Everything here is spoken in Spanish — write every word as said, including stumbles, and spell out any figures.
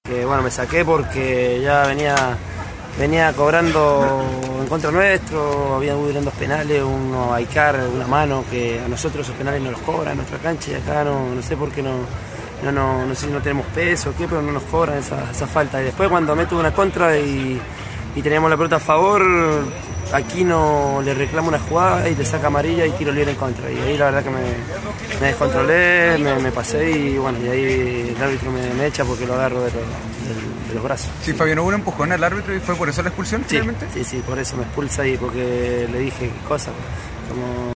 porque bueno, me saqué porque ya venía venía cobrando en contra nuestro, había hubieron dos penales, uno a Icar, una mano, que a nosotros esos penales no los cobran en nuestra cancha y acá no, no sé por qué no, no, no, no sé si no tenemos peso o qué, pero no nos cobran esa, esa falta. Y después cuando meto una contra y, y teníamos la pelota a favor, Aquino le reclama una jugada y le saca amarilla y tiro libre en contra. Y ahí la verdad que me, me descontrolé, me, me pasé y bueno, y ahí el árbitro me, me echa porque lo agarro de los, de, de los brazos. Sí, Fabián, hubo un empujón al árbitro y fue por eso la expulsión Sí, finalmente. sí, sí, por eso me expulsa ahí, porque le dije qué cosa. Como